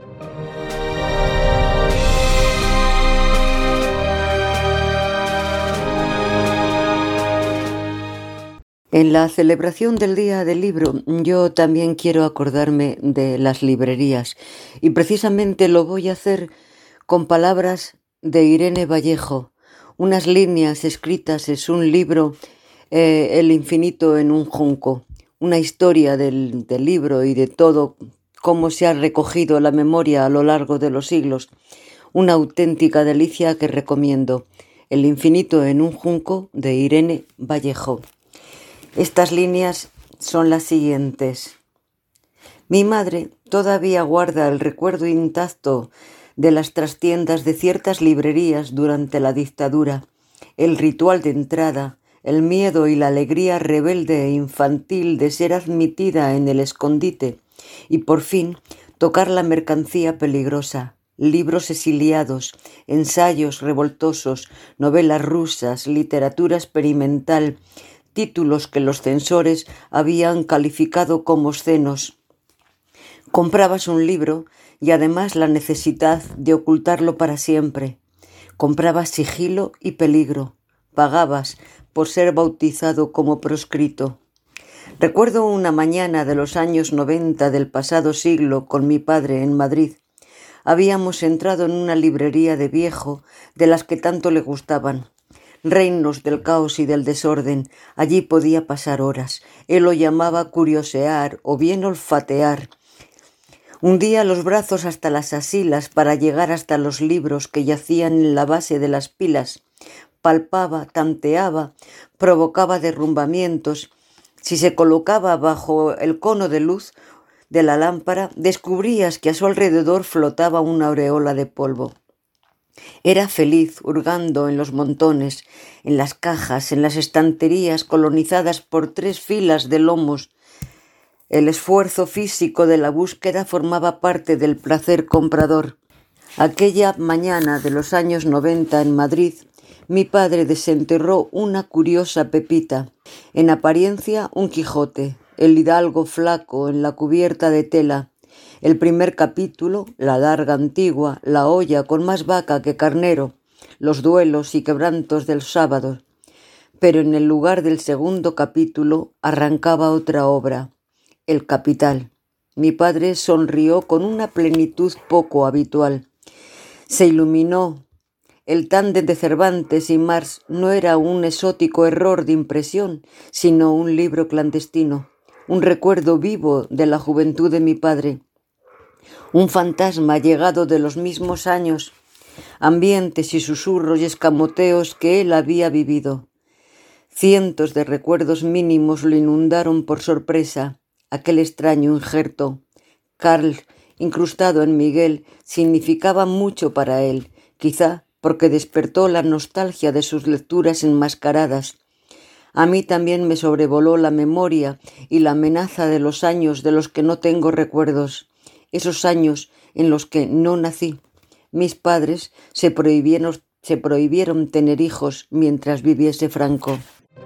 En la celebración del Día del Libro, yo también quiero acordarme de las librerías, y precisamente lo voy a hacer con palabras de Irene Vallejo, unas líneas escritas en un libro, El infinito en un junco, una historia del libro y de todo cómo se ha recogido la memoria a lo largo de los siglos, una auténtica delicia que recomiendo, El infinito en un junco, de Irene Vallejo. Estas líneas son las siguientes. Mi madre todavía guarda el recuerdo intacto de las trastiendas de ciertas librerías durante la dictadura, el ritual de entrada, el miedo y la alegría rebelde e infantil de ser admitida en el escondite y por fin tocar la mercancía peligrosa, libros exiliados, ensayos revoltosos, novelas rusas, literatura experimental, títulos que los censores habían calificado como obscenos. Comprabas un libro y además la necesidad de ocultarlo para siempre. Comprabas sigilo y peligro. Pagabas por ser bautizado como proscrito. Recuerdo una mañana de los años 90 del pasado siglo con mi padre en Madrid. Habíamos entrado en una librería de viejo de las que tanto le gustaban. Reinos del caos y del desorden, allí podía pasar horas. Él lo llamaba curiosear o bien olfatear. Hundía los brazos hasta las asilas para llegar hasta los libros que yacían en la base de las pilas. Palpaba, tanteaba, provocaba derrumbamientos. Si se colocaba bajo el cono de luz de la lámpara, descubrías que a su alrededor flotaba una aureola de polvo. Era feliz hurgando en los montones, en las cajas, en las estanterías colonizadas por 3 filas de lomos. El esfuerzo físico de la búsqueda formaba parte del placer comprador. Aquella mañana de los años 90 en Madrid, mi padre desenterró una curiosa pepita. En apariencia, un Quijote, el hidalgo flaco en la cubierta de tela. El primer capítulo, la larga antigua, la olla con más vaca que carnero, los duelos y quebrantos del sábado. Pero en el lugar del segundo capítulo arrancaba otra obra, El Capital. Mi padre sonrió con una plenitud poco habitual. Se iluminó. El tándem de Cervantes y Marx no era un exótico error de impresión, sino un libro clandestino, un recuerdo vivo de la juventud de mi padre. Un fantasma llegado de los mismos años, ambientes y susurros y escamoteos que él había vivido. Cientos de recuerdos mínimos lo inundaron por sorpresa. Aquel extraño injerto, Carl, incrustado en Miguel, significaba mucho para él, quizá porque despertó la nostalgia de sus lecturas enmascaradas. A mí también me sobrevoló la memoria y la amenaza de los años de los que no tengo recuerdos. Esos años en los que no nací. Mis padres se prohibieron tener hijos mientras viviese Franco.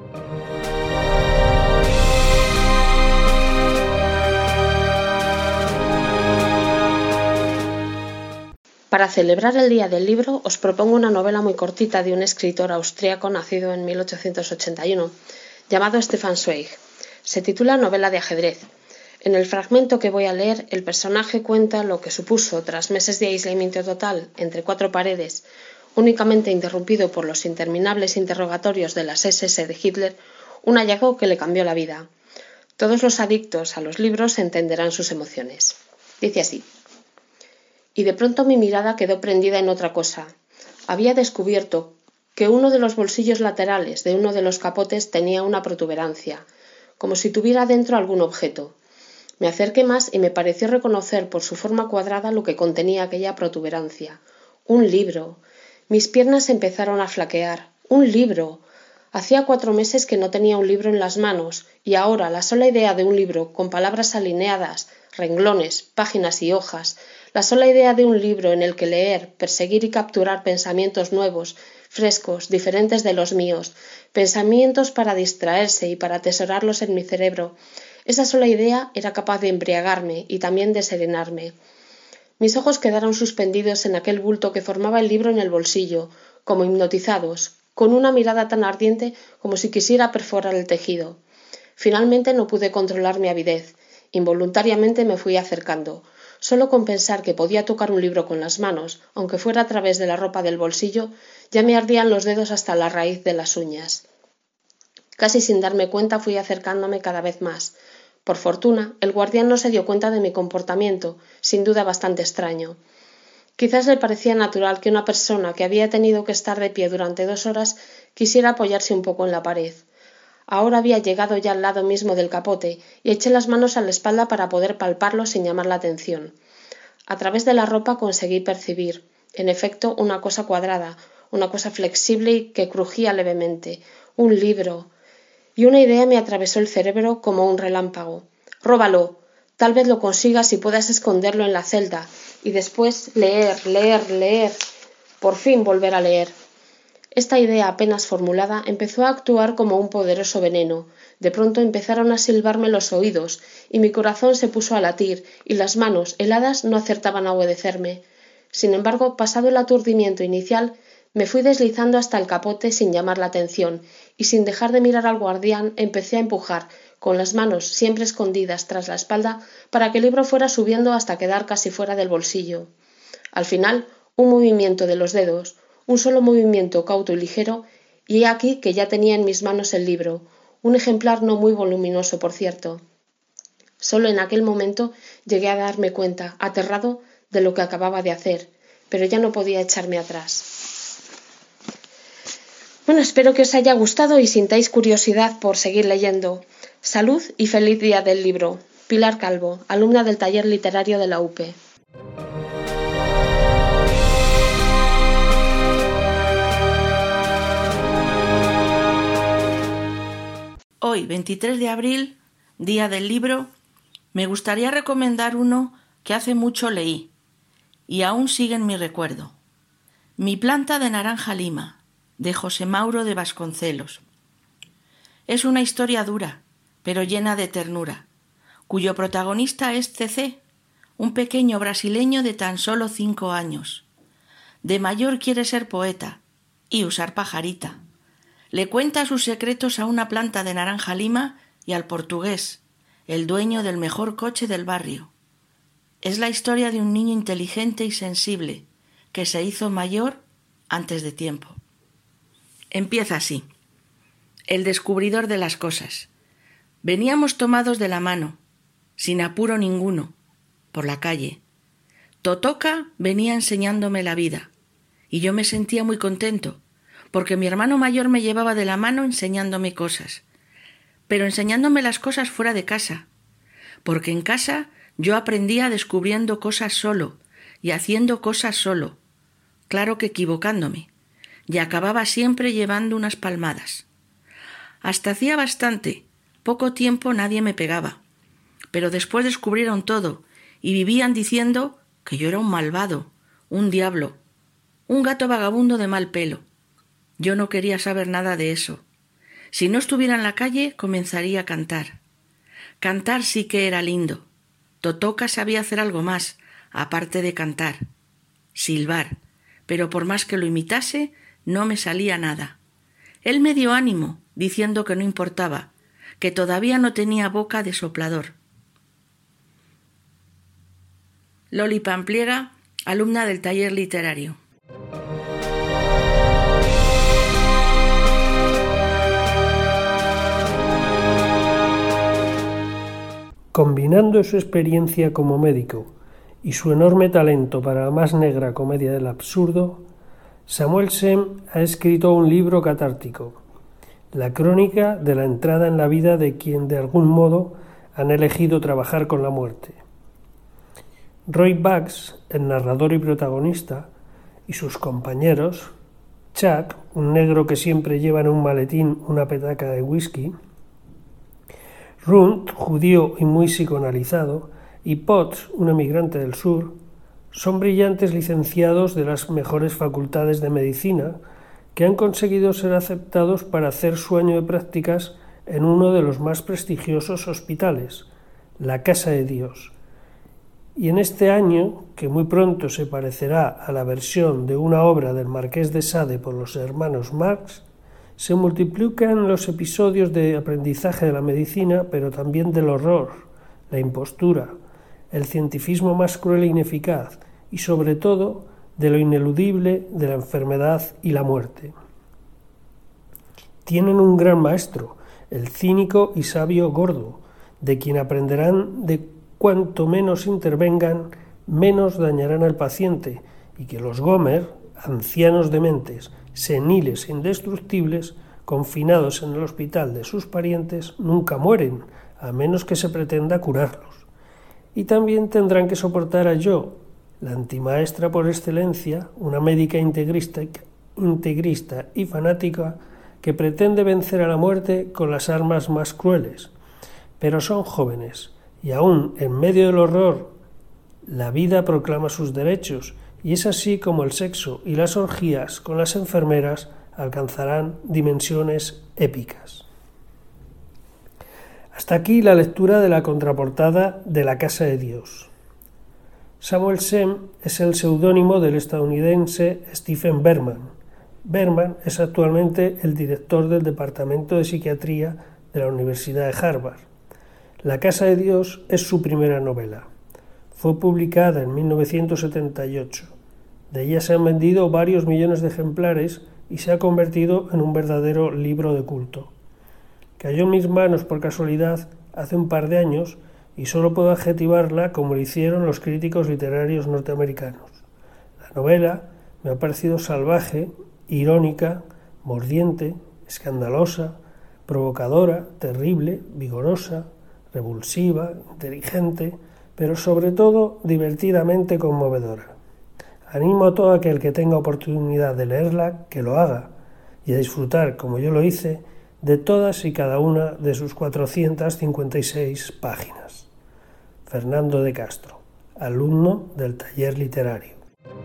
Para celebrar el Día del Libro os propongo una novela muy cortita de un escritor austriaco nacido en 1881, llamado Stefan Zweig. Se titula Novela de ajedrez. En el fragmento que voy a leer, el personaje cuenta lo que supuso, tras meses de aislamiento total entre 4 paredes, únicamente interrumpido por los interminables interrogatorios de las SS de Hitler, un hallazgo que le cambió la vida. Todos los adictos a los libros entenderán sus emociones. Dice así. Y de pronto mi mirada quedó prendida en otra cosa. Había descubierto que uno de los bolsillos laterales de uno de los capotes tenía una protuberancia, como si tuviera dentro algún objeto. Me acerqué más y me pareció reconocer por su forma cuadrada lo que contenía aquella protuberancia. Un libro. Mis piernas empezaron a flaquear. ¡Un libro! Hacía 4 meses que no tenía un libro en las manos, y ahora la sola idea de un libro con palabras alineadas, renglones, páginas y hojas, la sola idea de un libro en el que leer, perseguir y capturar pensamientos nuevos, frescos, diferentes de los míos, pensamientos para distraerse y para atesorarlos en mi cerebro, esa sola idea era capaz de embriagarme y también de serenarme. Mis ojos quedaron suspendidos en aquel bulto que formaba el libro en el bolsillo, como hipnotizados, con una mirada tan ardiente como si quisiera perforar el tejido. Finalmente no pude controlar mi avidez. Involuntariamente me fui acercando. Solo con pensar que podía tocar un libro con las manos, aunque fuera a través de la ropa del bolsillo, ya me ardían los dedos hasta la raíz de las uñas. Casi sin darme cuenta fui acercándome cada vez más. Por fortuna, el guardián no se dio cuenta de mi comportamiento, sin duda bastante extraño. Quizás le parecía natural que una persona que había tenido que estar de pie durante 2 horas quisiera apoyarse un poco en la pared. Ahora había llegado ya al lado mismo del capote y eché las manos a la espalda para poder palparlo sin llamar la atención. A través de la ropa conseguí percibir, en efecto, una cosa cuadrada, una cosa flexible y que crujía levemente, un libro. Y una idea me atravesó el cerebro como un relámpago. ¡Róbalo! Tal vez lo consigas y puedas esconderlo en la celda, y después leer. Por fin volver a leer. Esta idea apenas formulada empezó a actuar como un poderoso veneno. De pronto empezaron a silbarme los oídos, y mi corazón se puso a latir, y las manos, heladas, no acertaban a obedecerme. Sin embargo, pasado el aturdimiento inicial, me fui deslizando hasta el capote sin llamar la atención, y sin dejar de mirar al guardián empecé a empujar, con las manos siempre escondidas tras la espalda, para que el libro fuera subiendo hasta quedar casi fuera del bolsillo. Al final, un movimiento de los dedos, un solo movimiento cauto y ligero, y he aquí que ya tenía en mis manos el libro, un ejemplar no muy voluminoso, por cierto. Solo en aquel momento llegué a darme cuenta, aterrado, de lo que acababa de hacer, pero ya no podía echarme atrás. Bueno, espero que os haya gustado y sintáis curiosidad por seguir leyendo. Salud y feliz día del libro. Pilar Calvo, alumna del taller literario de la UPE.
Hoy, 23 de abril, día del libro, me gustaría recomendar uno que hace mucho leí y aún sigue en mi recuerdo. Mi planta de naranja lima, de José Mauro de Vasconcelos. Es una historia dura, pero llena de ternura, cuyo protagonista es CC, un pequeño brasileño de tan solo 5 años. De mayor quiere ser poeta y usar pajarita. Le cuenta sus secretos a una planta de naranja lima y al portugués, el dueño del mejor coche del barrio. Es la historia de un niño inteligente y sensible que se hizo mayor antes de tiempo. Empieza así. El descubridor de las cosas. Veníamos tomados de la mano, sin apuro ninguno, por la calle. Totoka venía enseñándome la vida, y yo me sentía muy contento, porque mi hermano mayor me llevaba de la mano enseñándome cosas, pero enseñándome las cosas fuera de casa, porque en casa yo aprendía descubriendo cosas solo y haciendo cosas solo, claro que equivocándome, y acababa siempre llevando unas palmadas. Hasta hacía bastante, poco tiempo nadie me pegaba, pero después descubrieron todo y vivían diciendo que yo era un malvado, un diablo, un gato vagabundo de mal pelo. Yo no quería saber nada de eso. Si no estuviera en la calle, comenzaría a cantar. Cantar sí que era lindo. Totoka sabía hacer algo más, aparte de cantar. Silbar, pero por más que lo imitase, no me salía nada. Él me dio ánimo, diciendo que no importaba, que todavía no tenía boca de soplador. Loli Pampliega, alumna del taller literario.
Combinando su experiencia como médico y su enorme talento para la más negra comedia del absurdo, Samuelsen ha escrito un libro catártico, la crónica de la entrada en la vida de quien de algún modo han elegido trabajar con la muerte. Roy Bugs, el narrador y protagonista, y sus compañeros, Chuck, un negro que siempre lleva en un maletín una petaca de whisky, Runt, judío y muy psicoanalizado, y Potts, un emigrante del sur, son brillantes licenciados de las mejores facultades de medicina que han conseguido ser aceptados para hacer su año de prácticas en uno de los más prestigiosos hospitales, la Casa de Dios. Y en este año, que muy pronto se parecerá a la versión de una obra del Marqués de Sade por los hermanos Marx, se multiplican los episodios de aprendizaje de la medicina, pero también del horror, la impostura, el cientificismo más cruel e ineficaz, y sobre todo de lo ineludible de la enfermedad y la muerte. Tienen un gran maestro, el cínico y sabio Gordo, de quien aprenderán de cuanto menos intervengan, menos dañarán al paciente, y que los Gomer, ancianos dementes, seniles e indestructibles, confinados en el hospital de sus parientes, nunca mueren, a menos que se pretenda curarlos. Y también tendrán que soportar a Jo, la antimaestra por excelencia, una médica integrista y fanática que pretende vencer a la muerte con las armas más crueles. Pero son jóvenes, y aún en medio del horror, la vida proclama sus derechos, y es así como el sexo y las orgías con las enfermeras alcanzarán dimensiones épicas. Hasta aquí la lectura de la contraportada de La Casa de Dios. Samuel Sem es el seudónimo del estadounidense Stephen Berman. Berman es actualmente el director del Departamento de Psiquiatría de la Universidad de Harvard. La Casa de Dios es su primera novela. Fue publicada en 1978. De ella se han vendido varios millones de ejemplares y se ha convertido en un verdadero libro de culto. Cayó en mis manos por casualidad hace un par de años y solo puedo adjetivarla como lo hicieron los críticos literarios norteamericanos. La novela me ha parecido salvaje, irónica, mordiente, escandalosa, provocadora, terrible, vigorosa, revulsiva, inteligente, pero sobre todo divertidamente conmovedora. Animo a todo aquel que tenga oportunidad de leerla que lo haga y a disfrutar, como yo lo hice, de todas y cada una de sus 456 páginas. Fernando de Castro, alumno del taller literario.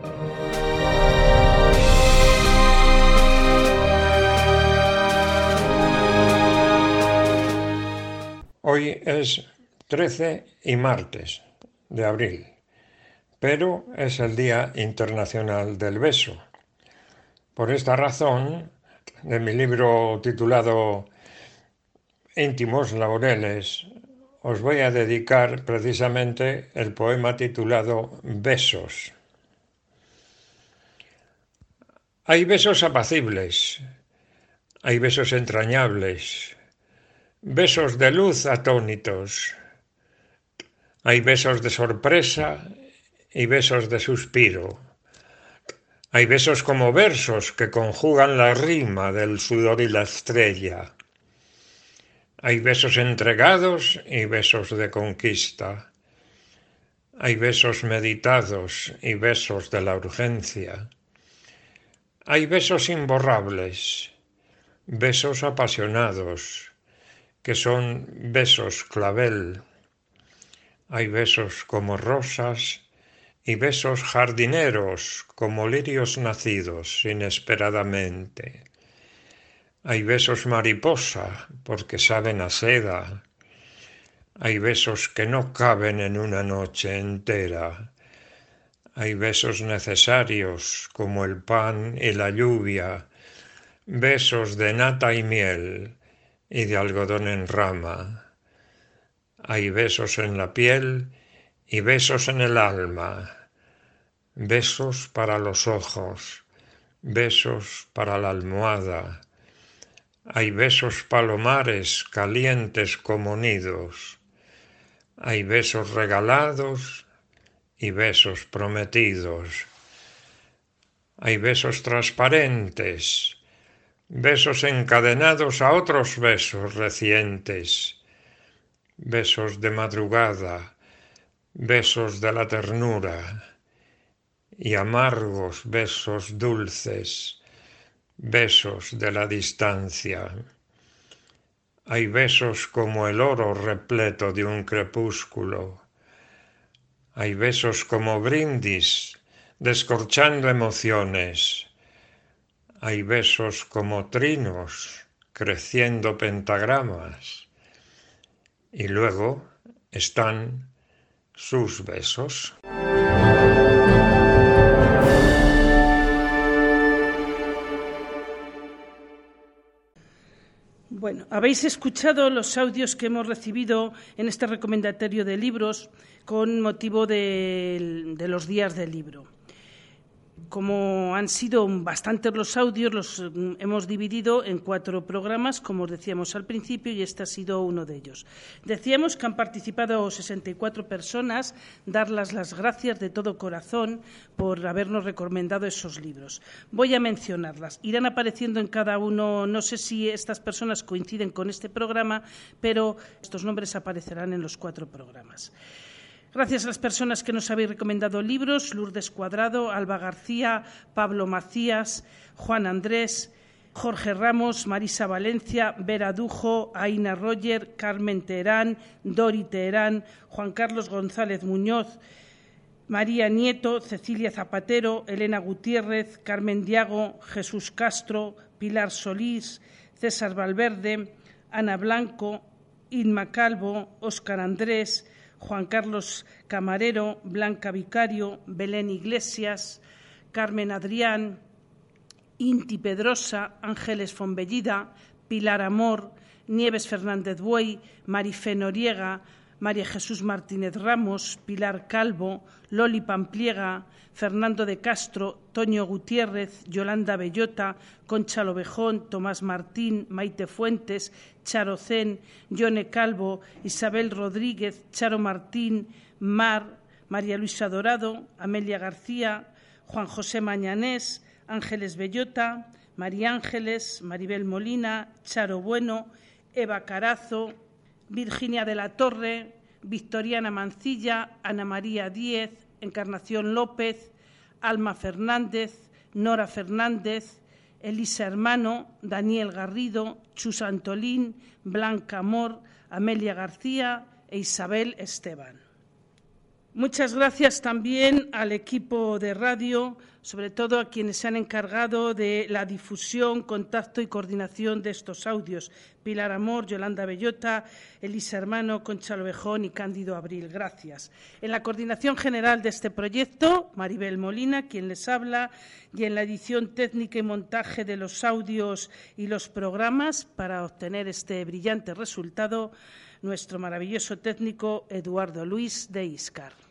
Hoy es 13 y martes de abril, pero es el Día Internacional del Beso. Por esta razón, de mi libro titulado Íntimos Laureles, os voy a dedicar precisamente el poema titulado Besos. Hay besos apacibles, hay besos entrañables, besos de luz atónitos, hay besos de sorpresa y besos de suspiro. Hay besos como versos que conjugan la rima del sudor y la estrella. Hay besos entregados y besos de conquista. Hay besos meditados y besos de la urgencia. Hay besos imborrables, besos apasionados, que son besos clavel. Hay besos como rosas y besos jardineros como lirios nacidos inesperadamente. Hay besos mariposa porque saben a seda. Hay besos que no caben en una noche entera. Hay besos necesarios como el pan y la lluvia, besos de nata y miel y de algodón en rama. Hay besos en la piel y besos en el alma. Besos para los ojos, besos para la almohada. Hay besos palomares calientes como nidos. Hay besos regalados y besos prometidos. Hay besos transparentes, besos encadenados a otros besos recientes. Besos de madrugada, besos de la ternura. Y amargos besos dulces, besos de la distancia. Hay besos como el oro repleto de un crepúsculo. Hay besos como brindis, descorchando emociones. Hay besos como trinos, creciendo pentagramas. Y luego están sus besos.
Bueno, habéis escuchado los audios que hemos recibido en este recomendatorio de libros con motivo de los días del libro. Como han sido bastantes los audios, los hemos dividido en 4 programas, como os decíamos al principio, y este ha sido uno de ellos. Decíamos que han participado 64 personas, darles las gracias de todo corazón por habernos recomendado esos libros. Voy a mencionarlas. Irán apareciendo en cada uno, no sé si estas personas coinciden con este programa, pero estos nombres aparecerán en los 4 programas. Gracias a las personas que nos habéis recomendado libros: Lourdes Cuadrado, Alba García, Pablo Macías, Juan Andrés, Jorge Ramos, Marisa Valencia, Vera Dujo, Aina Roger, Carmen Teherán, Dori Teherán, Juan Carlos González Muñoz, María Nieto, Cecilia Zapatero, Elena Gutiérrez, Carmen Diago, Jesús Castro, Pilar Solís, César Valverde, Ana Blanco, Inma Calvo, Óscar Andrés, Juan Carlos Camarero, Blanca Vicario, Belén Iglesias, Carmen Adrián, Inti Pedrosa, Ángeles Fonbellida, Pilar Amor, Nieves Fernández Buey, Marifé Noriega, María Jesús Martínez Ramos, Pilar Calvo, Loli Pampliega, Fernando de Castro, Toño Gutiérrez, Yolanda Bellota, Concha Lovejón, Tomás Martín, Maite Fuentes, Charo Zen, Yone Calvo, Isabel Rodríguez, Charo Martín, Mar, María Luisa Dorado, Amelia García, Juan José Mañanés, Ángeles Bellota, María Ángeles, Maribel Molina, Charo Bueno, Eva Carazo, Virginia de la Torre, Victoriana Mancilla, Ana María Díez, Encarnación López, Alma Fernández, Nora Fernández, Elisa Hermano, Daniel Garrido, Chus Antolín, Blanca Amor, Amelia García e Isabel Esteban. Muchas gracias también al equipo de radio, sobre todo a quienes se han encargado de la difusión, contacto y coordinación de estos audios. Pilar Amor, Yolanda Bellota, Elisa Hermano, Concha Lovejón y Cándido Abril. Gracias. En la coordinación general de este proyecto, Maribel Molina, quien les habla, y en la edición técnica y montaje de los audios y los programas para obtener este brillante resultado, nuestro maravilloso técnico Eduardo Luis de Iscar.